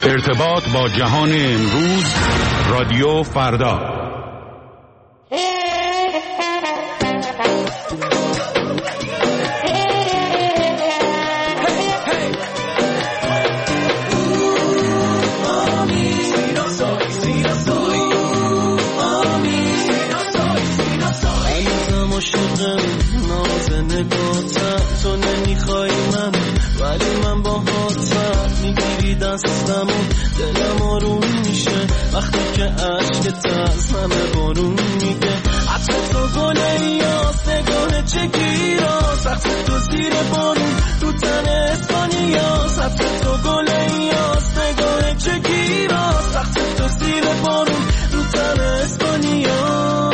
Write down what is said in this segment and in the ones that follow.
ارتباط با جهان امروز، رادیو فردا. تو نمیخوای من ولی من با هاتم میگیری دستمو، دلم آروم میشه وقتی که عشقت از همه بارون میگه. عطر تو گله یاست، نگاه چه گیراست، عطر تو زیر بارون تو تن اسپانیاست. عطر تو گله یاست، نگاه چه گیراست، عطر تو زیر بارون تو تن اسپانیاست.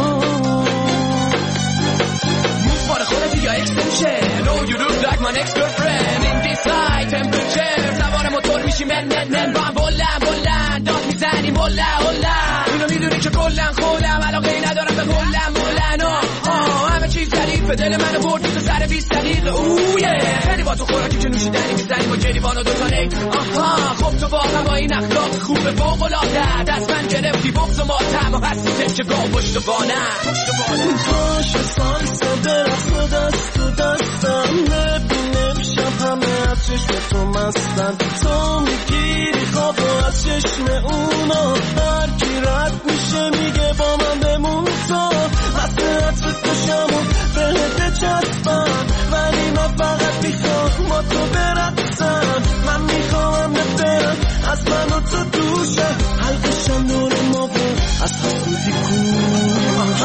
یا extension, oh you look like my next girlfriend. In this high temperature سوار موتور میشی من با هم بلند داد میزنیم هلا اینو میدونی که کلن خولم علاقه ای ندارم به هلم همه چیز ظریفه، دل منو بردی تو سر 20 دقیقه. اوه خیلی با تو خوراکی که نوشیدنی میزنیم و جریوان و دوتا نی. خب تو واقعا با این اخلاق خوبه فوق‌العاده، دست من گرفتی بغض و ماتم و هستی تکه گاه پشت بانم. پاش سالسا درخت و دست تو دستم، نبینم شب همه از چشم تو مستن. تو میگیری خواب و از چشم اونا هر کی رد میشه میگه با من بمون. تو مسئلت تو شمو بهت چسبم ولی من فقط میخوام با تو برقصم. من میخوام نبرم از من و تو دوشم، حلقشم دور ما بود از حسودی کن.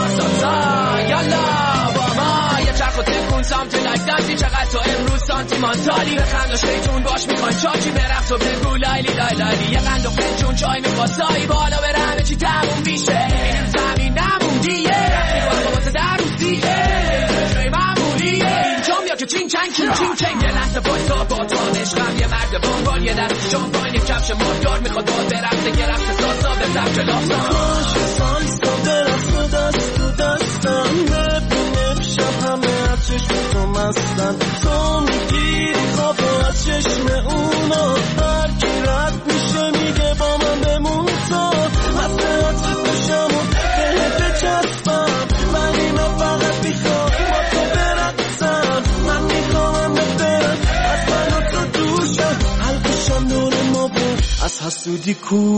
یالا با ما یه چرخ و تکون سامتی لایک دانسی. چقدر تو امروز سانتیمانتالی، به خند و شیطون باش میخوای چاچی برفت و بگو لایلی یه قند و پنجون چای میخواد سایی بالا بره همه چی تموم بیشه. زمین نموندیه رفتی با بابات در روزیه شوی معمولیه اینجا یا که چین چنگ یه لحظه بایستا با تو عشقم یه مرد بانبان، یه دست شامپاین یه کفش ماردار میخواد باد برفته یه رفت ساسا به سبک لافسان. سالسا درخت و دست تو دستم، نبینم شب همه از چشم تو مستن. تو میگیری خواب و از چشم اونا هر کی رد میشه میگه با من بمون. تو مسئلت تو شمو بهت چسبم ولی من فقط میخوام با تو برقصم. من میخوام نبرم از من و تو دوشم، حلقشم دور ما بود از حسودی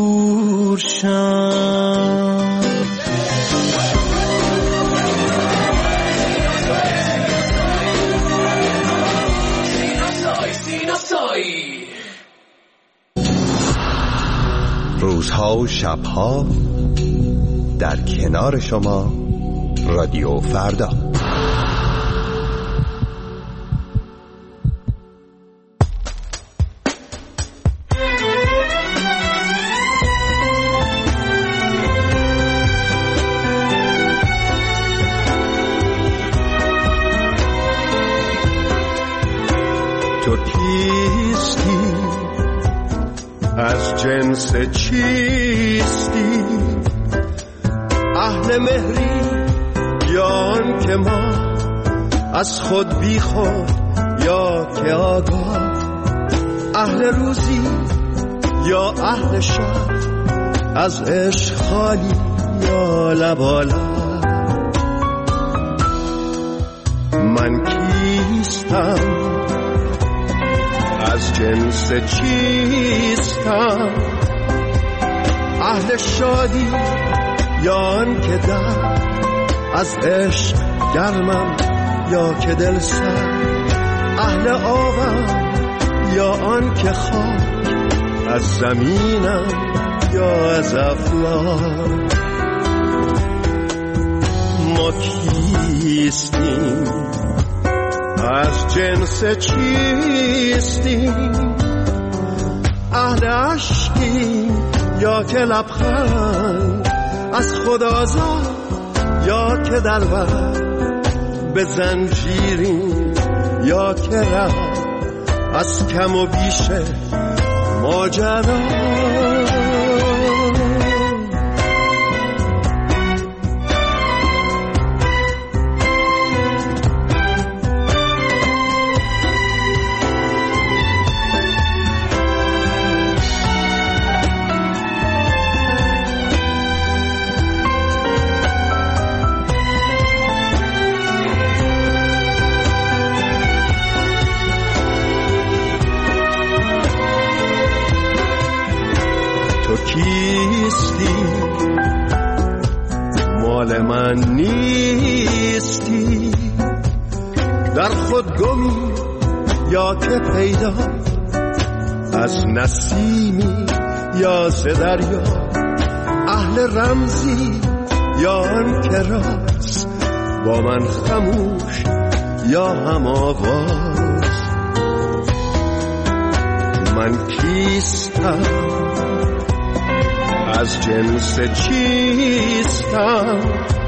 کورشم. روزها و شبها در کنار شما، رادیو فردا. تو کیستی؟ از جنس چیستی؟ اهل مهری یا آن که ما از خود بی خود یا که آگاه؟ اهل روزی یا اهل شب؟ از عشق خالی یا لبالب؟ من کیستم؟ از جنس چیستم؟ اهل شادی یا آن که در از عشق گرمم یا که دل سر؟ اهل آبم یا آن که خاک از زمینم یا از افلاک؟ ما کیستیم؟ از جنس چیستیم؟ اهل عشقیم یا که لبخند از خود آزاد یا که در وقت به زنجیریم یا که رفت از کم و بیش ماجرا؟ من نیستی، در خود گمی یا که پیدا، از نسیمی یا ز دریا، اهل رمزی یا آن که راست، با من خموش یا هم آواز. من کیستم، از جنس چیستم،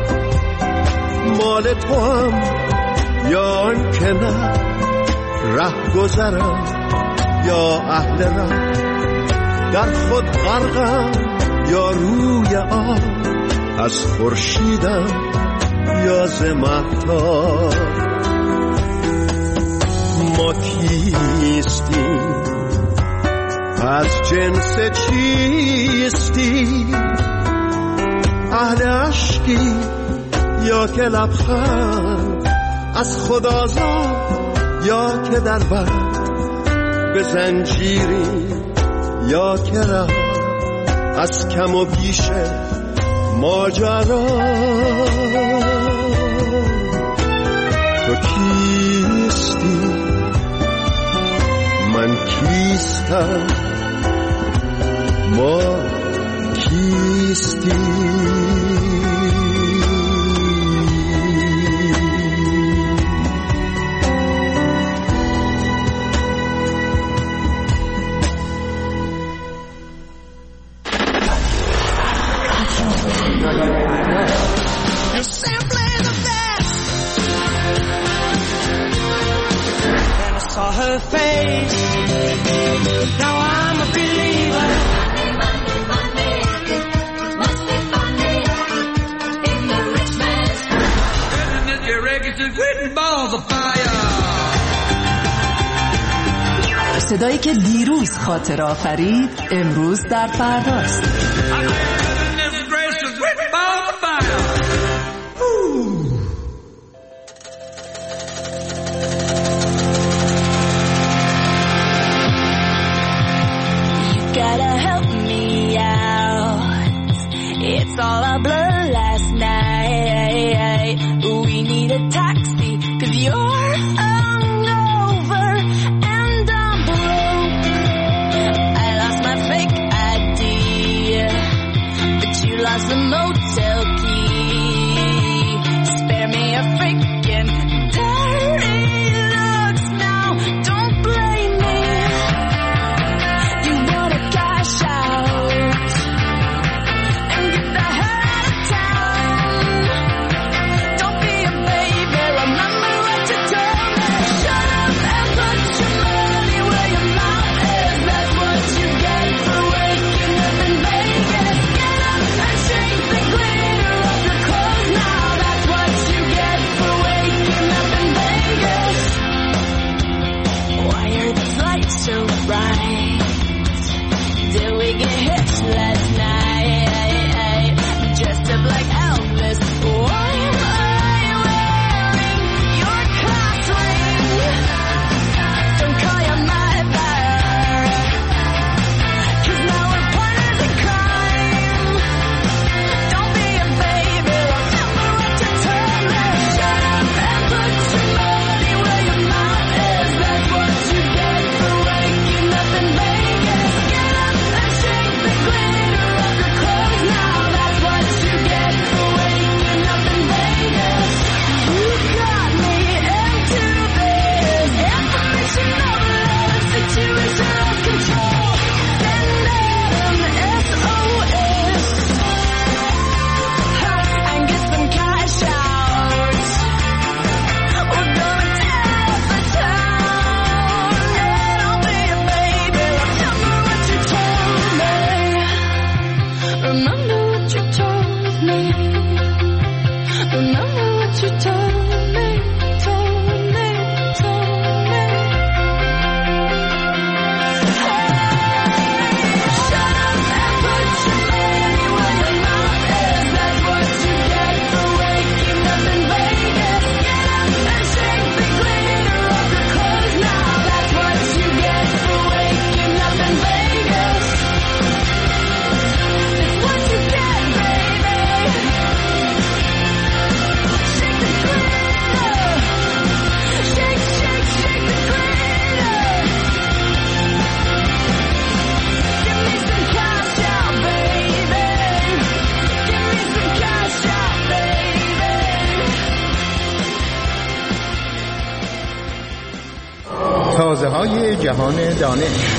مال تو هم یا آن که نه، ره گذرم یا اهل ره، در خود غرقم یا روی آب، از خورشیدم یا ز مهتاب. ما کیستیم، از جنس چیستی، اهل عشقی یا که لبخند، از خود آزاد یا که در بر، به زنجیری یا که رها، از کم و بیش ماجرا. تو کیستی، من کیستم، ما کیستی. Her face, now I'm a believer. Money, must be funny in the rich man's world. And the records is written balls of fire. صدایی که دیروز خاطر آفرید امروز در فرداست. Gotta help me out. It's all a blur last night. We need a taxi, 'cause you're hungover and I'm broke. I lost my fake ID, but you lost the motel key. Spare me a freaking dirty looks now. Don't blame me. You wanna cash out and get the hell out of town. Don't be a baby, remember what you told me. Shut up and put your money where your mouth is. That's what you get for waking up in Vegas. Get up and shake the glitter off your clothes now. That's what you get for waking up in Vegas. Why are these lights so bright? Did we get hit last night? Dressed up like Elvis. Why am I wearing your class ring? Don't call your mother, 'cause now we're partners in crime. Don't be a baby, remember what you told me. Shut up and put your money where your mouth is. That's what you get for waking up in Vegas. Get up and shake the سازه‌های جهان دانش.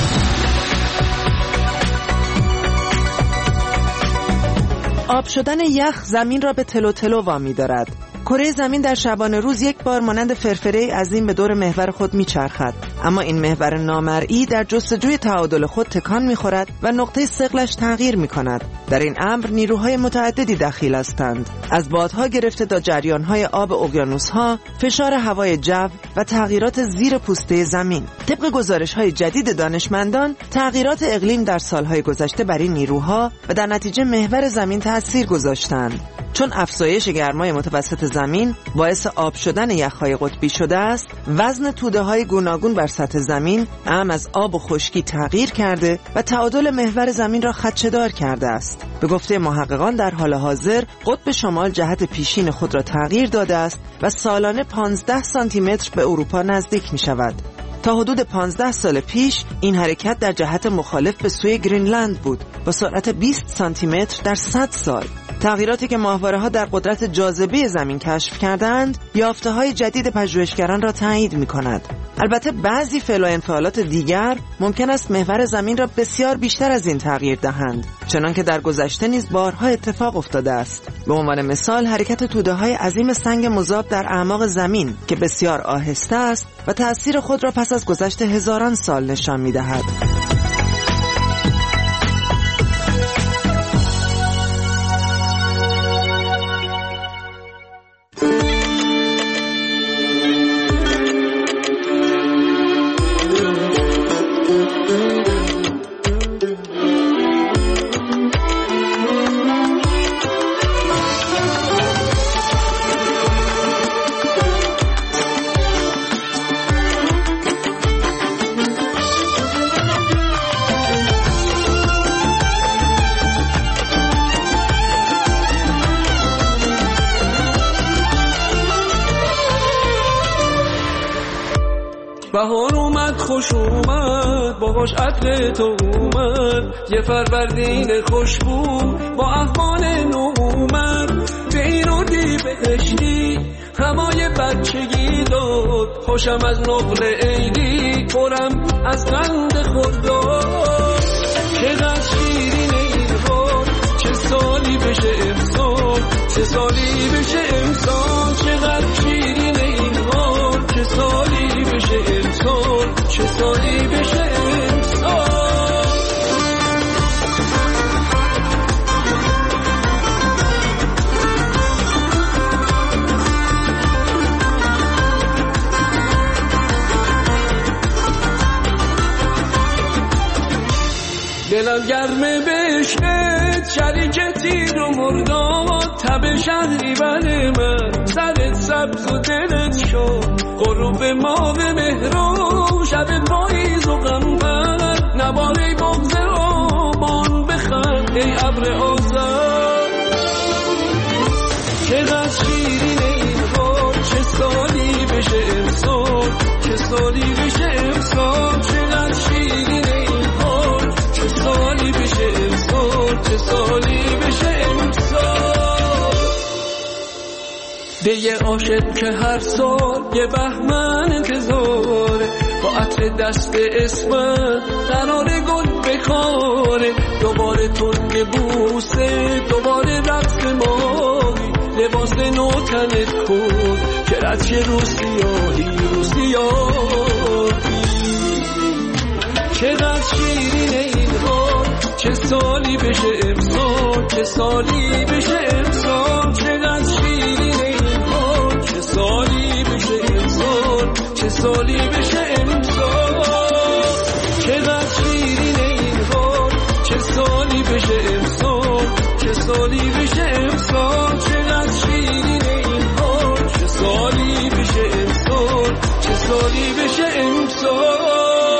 آب شدن یخ زمین را به تلو تلو وامی دارد. کره زمین در شبانه روز یک بار مانند فرفره عظیم به دور محور خود میچرخد، اما این محور نامرئی در جستجوی تعادل خود تکان میخورد و نقطه ثقلش تغییر میکند. در این امر نیروهای متعددی دخیل هستند، از بادها گرفته تا جریانهای آب اقیانوسها، فشار هوای جو و تغییرات زیر پوسته زمین. طبق گزارش‌های جدید دانشمندان، تغییرات اقلیم در سالهای گذشته بر این نیروها و در نتیجه محور زمین تأثیر گذاشتند. چون افزایش گرمای متوسط زمین باعث آب شدن یخ‌های قطبی شده است، وزن توده‌های گوناگون بر سطح زمین اعم از آب و خشکی تغییر کرده و تعادل محور زمین را خدشه‌دار کرده است. به گفته محققان در حال حاضر قطب شمال جهت پیشین خود را تغییر داده است و سالانه 15 سانتی متر به اروپا نزدیک می‌شود. تا حدود 15 سال پیش این حرکت در جهت مخالف به سوی گرینلند بود با سرعت 20 سانتی متر در 100 سال. تغییراتی که ماهواره‌ها در قدرت جاذبه زمین کشف کردند، یافته‌های جدید پژوهشگران را تایید می‌کند. البته بعضی فعل و انفعالات دیگر ممکن است محور زمین را بسیار بیشتر از این تغییر دهند، چنانکه در گذشته نیز بارها اتفاق افتاده است. به عنوان مثال حرکت توده‌های عظیم سنگ مذاب در اعماق زمین که بسیار آهسته است و تأثیر خود را پس از گذشت هزاران سال نشان می‌دهد. بهار اومد خوش اومد باهاش عطر تو اومد، یه فروردین خوشبو با احوال نو اومد. به این رو دی بهشتی همای بچگی داد، خوشم از نقل عیدی پرم از قند خورداد. چقدر شیرین این حال، چه سالی بشه امسال، چه سالی بشه امسال. چقدر شیرین این حال، چه سالی بشه امسال، چه سالی بشه امسال. دلم گرمه بشنت شریک تیر و مرداد، تب شهری بر من سرت سبز و دلت شد. غروب ماه مهرو شب پاییز و غمبر، نباره بغض آبان بخند ای ابر آذر. چقدر شیرین این حال، چه سالی بشه امسال، چه سالی بشه امسال. چقدر شیرین این حال، چه سالی بشه امسال، چه سالی بشه امسال. به یه عاشق که هر سال یه بهمن انتظاره، با عطر دست اسمت قرار گل بکاره. دوباره ترک بوسه، دوباره رقص ماهی، لباس نو تنت کن که رد چه روسیاهی روسیاهی. چقدر شیرین این حال، چه سالی بشه امسال، چه سالی بشه امسال. چقدر شیرین این حال، چه سالی بشه امسال، چه سالی بشه امسال. چقدر شیرین این حال، چه سالی بشه امسال، چه سالی بشه امسال. چقدر شیرین این حال، چه سالی بشه امسال، چه سالی بشه امسال.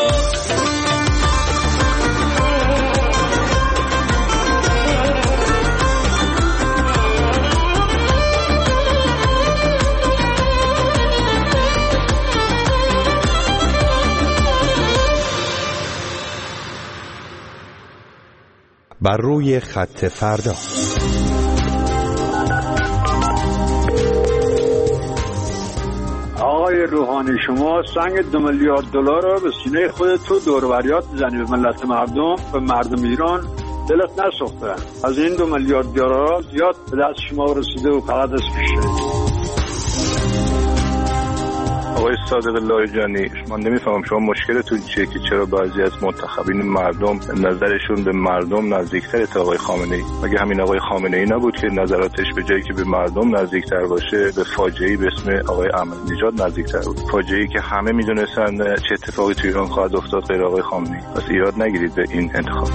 بر روی خط فردا. آقای روحانی شما سنگ 2 میلیارد دلار رو به سینه خودت تو دور و بریات میزنی به ملت مردم، به مردم ایران دلت نسوخته. از این 2 میلیارد دلار زیاد به دست شما رسیده و فقط از پیش. آقای صادق لاریجانی، من نمیفهمم شما مشکلتون چیه که چرا بعضی از منتخبین مردم نظرشون به مردم نزدیکتره تا آقای خامنه‌ای؟ مگه همین آقای خامنه‌ای نبود که نظراتش به جایی که به مردم نزدیکتر باشه به فاجعه‌ای به اسم آقای احمدی‌نژاد نزدیکتر بود؟ فاجعه‌ای که همه میدونستن چه اتفاقی تو ایران خواهد افتاد غیر آقای خامنه‌ای. پس ایراد نگیرید به این انتخاب.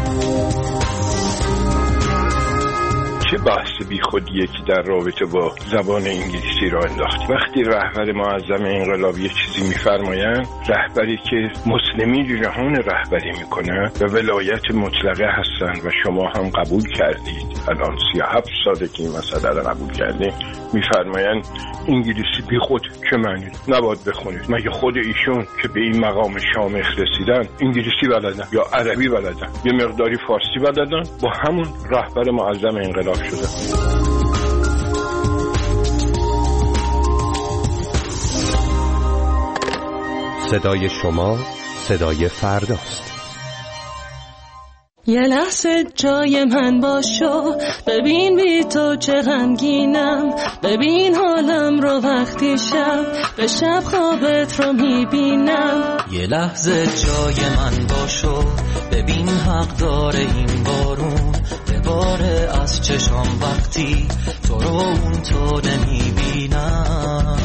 چه بحث بی خودیه که در رابطه با زبان انگلیسی را انداخت. وقتی رهبر معظم انقلاب یک چیزی میفرمایند، رهبری که مسلمین جهان رهبری میکنه و ولایت مطلقه هستن و شما هم قبول کردید، الان 37 ساله که این مسئله را قبول کردید، میفرمایند انگلیسی بی خود چه معنی؟ نباید بخونید. مگه خود ایشون که به این مقام شامخ رسیدن انگلیسی بلدن یا عربی بلدن، یه مقداری فارسی بلدن، با همون رهبر معظم انقلاب شده. صدای شما صدای فرداست. یه لحظه جای من باشو، ببین بی تو چه غمگینم، ببین حالم رو وقتی شب به شب خوابت رو میبینم. یه لحظه جای من باشو، ببین حق داره این بارون بباره از چشام وقتی تو رو اون تو نمیبینم.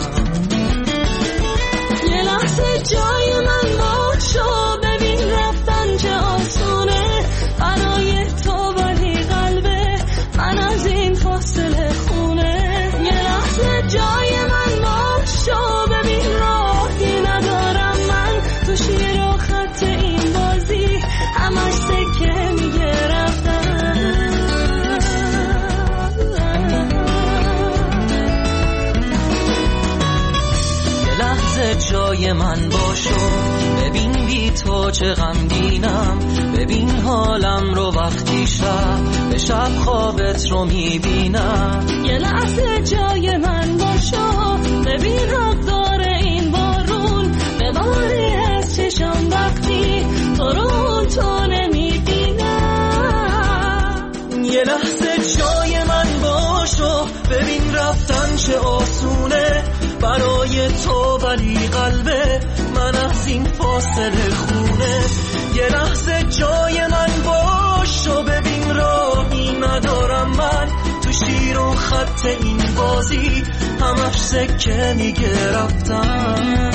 یه لحظه جای من باشو، ببین رفتن چه آسونه برای تو، ولی قلبه من از این فاصله خونه. یه لحظه جای من باشو، ببین راهی ندارم من تو شیر و خط این بازی، همش سکه میگه رفتن. یه لحظه جای من باشو، ببین بی تو چه غمگینم، ببین حالم رو وقتی شب به شب خوابت رو میبینم. یه لحظه جای من باشو، ببین حق داره این بارون بباری از چشم وقتی تو رو تو نمیبینم. یه لحظه جای من باشو، ببین رفتن چه آسونه برای تو، ولی قلبه من از این فاصله خونه. یه لحظه جای من باشو، ببین راهی ندارم من تو شیر و خط این بازی، همش سکه میگه رفتن.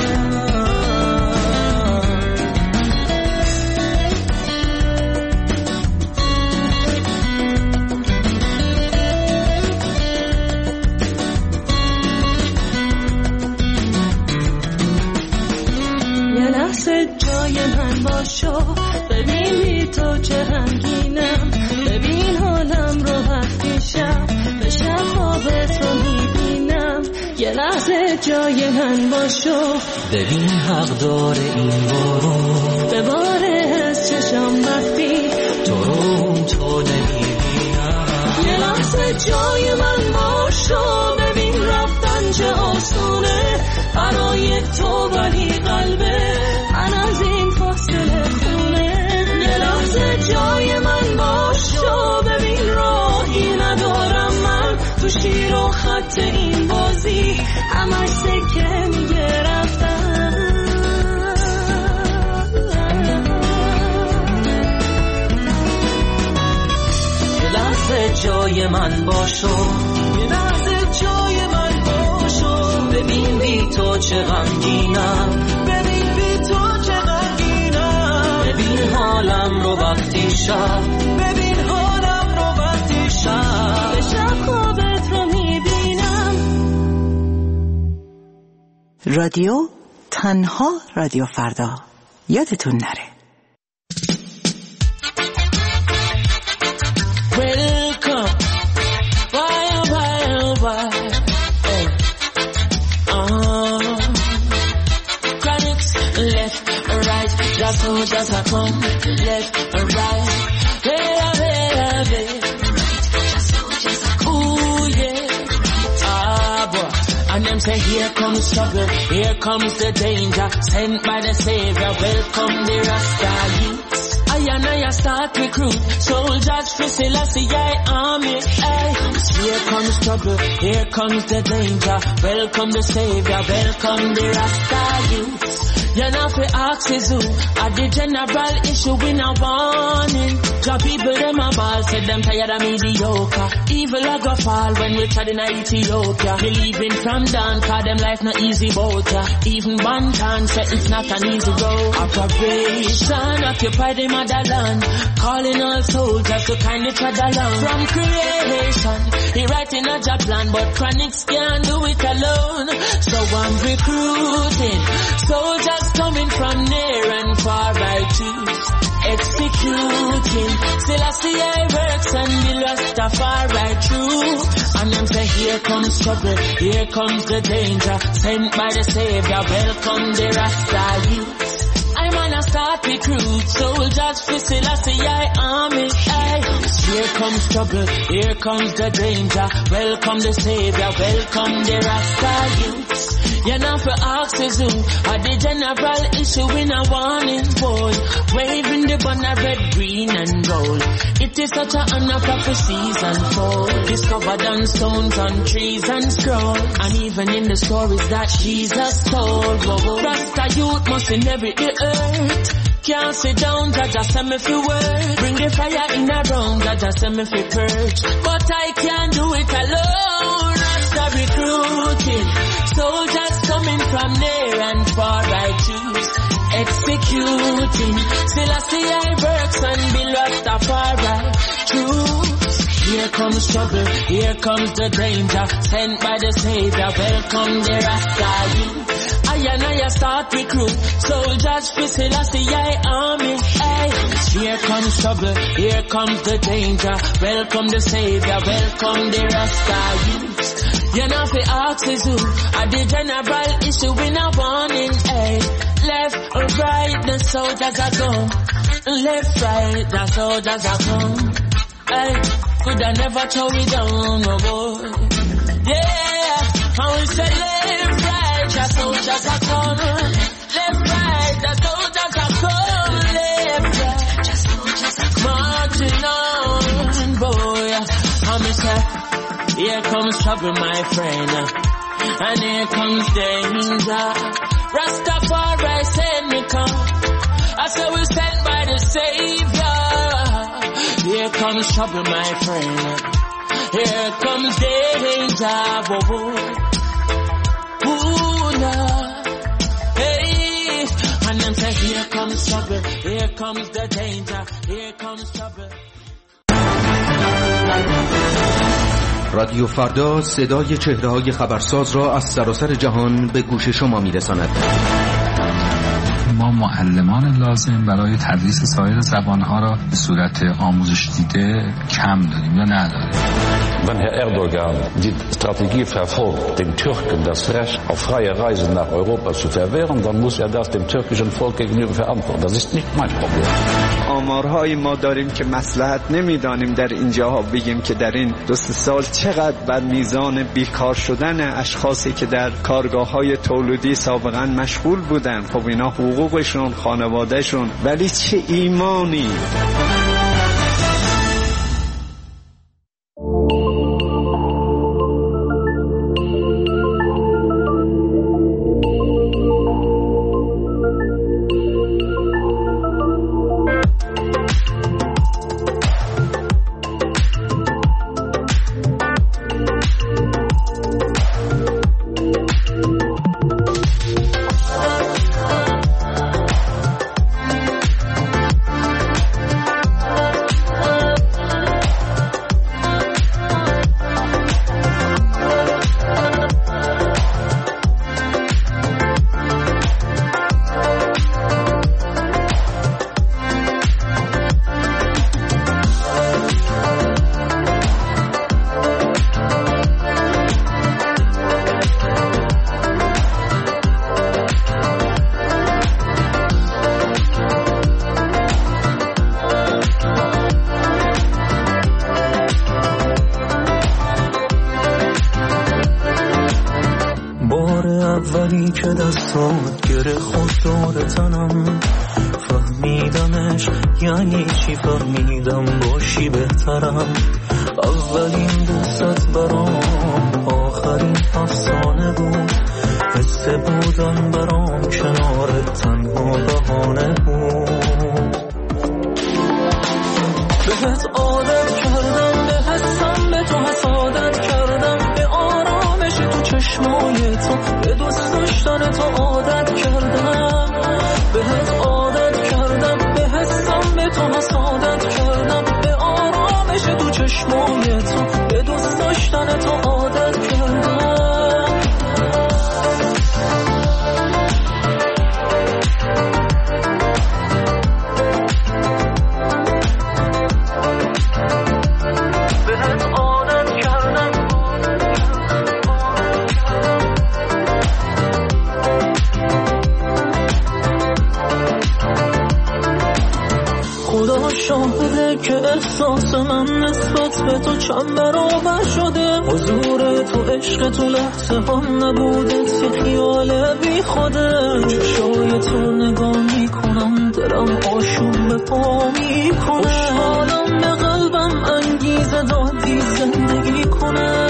جای من باشو، ببین بی تو چه غمگینم، ببین حالم رو وقتی شب به شب خوابت رو میبینم. یه لحظه جای من باشو، ببین حق داره این بارون بباره از چشم وقتی تو رو تو نمیبینم. یه لحظه جای من باشو، ببین رفتن چه آسونه برای تو، ولی قلبه من از این فاصله خونه. یه لحظه جای من باشو، ببین راهی ندارم من تو شیر و خط این بازی، همش سکه میگه رفتن. یه لحظه جای من باشو، یه لحظه جای من باشو، ببین بی تو چه غمگینم، ببین بی تو چه غمگینم، ببین حالم رو وقتی شب، ببین حالم رو وقتی شب به شب خوابت رو میبینم. رادیو تنها رادیو فردا، یادتون نره. Welcome, why? Chronics, left and right, just soldiers are come, left and right. Hey, ooh yeah, boy, And them say here comes trouble, here comes the danger, sent by the Savior, welcome the Rasta youths. I and I start recruit soldiers for Selassie army. Here comes trouble, here comes the danger, welcome the Savior, welcome the Rasta youths. You know fi ask is who, at the general issue we no warning. Job people them a ball, said them tired of mediocre. Evil a go fall when we tried in Ethiopia. Believing from down, cause them life not easy bout ya. Even Bantan said it's not an easy road. Operation occupy the motherland, calling all soldiers to kindly tread along. From creation, he writing a job plan, but Chronics can't do it alone. So I'm recruiting soldiers coming from near and far, I choose executing. Selassie I works and the Rastafari true. And them say here comes trouble, here comes the danger, sent by the Savior, welcome the Rasta youth. I'm on a start recruit soldiers for Selassie army. Here comes trouble, here comes the danger, welcome the Savior, welcome the Rasta youth. You know for ask is who, at the general issue in a warning boy, waving the banner red, green and gold. It is such an honor prophecies unfold, discovered on stones, on trees and scrolls, and even in the stories that Jesus told. Rasta youth must inherit the earth. Can't sit down, Jaja send me for work. Bring the fire in a round, Jaja send me for purge. But I can't do it alone. Rasta recruiting soldiers coming from near and far, I choose executing. Selassie I works and be Rastafari true. Here comes trouble, here comes the danger, sent by the Savior, welcome the Rasta youth. I and I start recruit soldiers for Selassie army. Here comes trouble, here comes the danger, welcome the Savior, welcome the Rasta youth. You know fi ask is who, at the general issue in a warning. Left or right, the soldiers are gone. Left, right, the soldiers are gone. Could I never throw it down, no boy. Yeah, I will say left, right, the soldiers are gone. Left, right, the soldiers are gone. Left, right, the soldiers are gone. Marching on, boy. I'm say, here comes trouble, my friend, and here comes danger. Rastafari send me come, I say we sent by the Savior. Here comes trouble, my friend, here comes danger. Ooh, Lord. Hey, and then say here comes trouble, here comes the danger, here comes trouble. رادیو فردا صدای چهره‌های خبرساز را از سراسر جهان به گوش شما می‌رساند. ما معلمان لازم برای تدریس سایر زبان‌ها را به صورت آموزش دیده کم داریم یا نداریم. Wenn Herr Erdogan die Strategie verfolgt, den Türken das Recht auf freie Reise nach Europa zu verwehren, dann muss er das dem türkischen Volk gegenüber verantworten. Das ist nicht mein Problem. آمارهای ما داریم که مصلحت نمیدانیم در اینجاها بگیم که در این 2 سال چقدر بر میزان بیکار شدن اشخاصی که در کارگاه‌های تولیدی سابقا مشغول بودن. خب اینا حقوقشون، خانوادهشون، ولی چه ایمانی. اولی که دستات گره خود دور تنم، فهمیدمش یعنی چی، فهمیدم باشی بهترم. اولین دوست برام آخرین افسانه بود، حس بودن برام کنارت تنها بهانه بود. بهت عادت کردم، به حسم به تو حسادت کردم، به آرامش تو چشمای تو، به دوست داشتن تو عادت کردم. بهت عادت کردم، به حسم به تو حسادت کردم، به آرامش تو چشمای تو، به دوست داشتن تو عادت کردم. شاهده که احساس من نسبت به تو چند برابر شده. حضور تو عشق تو لحظه هم نبوده، یه خیال بی خوده. چشای تو نگاه میکنم، دلم آشوب به پا میکنه. خوشحالم به قلبم انگیزه دادی زندگی کنه.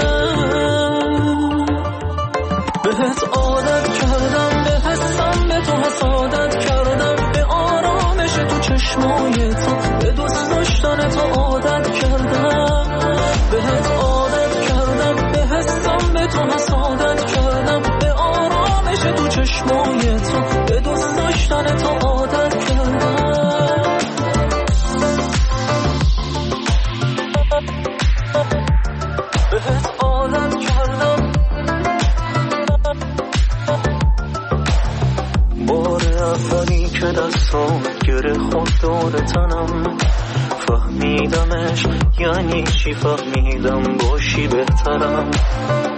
بهت عادت کردم، به حسم به تو حسادت کردم، به آرامش تو چشمای تو، به دوست داشتن تو عادت کردم. بهت عادت کردم، به حسم به تو حسادت کردم، به آرامش تو چشمای تو، به دوست داشتن تو عادت کردم. بهت عادت کردم. بار اولی که دستات گره خود دور تنم، فهمیدمش یعنی چی، فهمیدم باشی بهترم.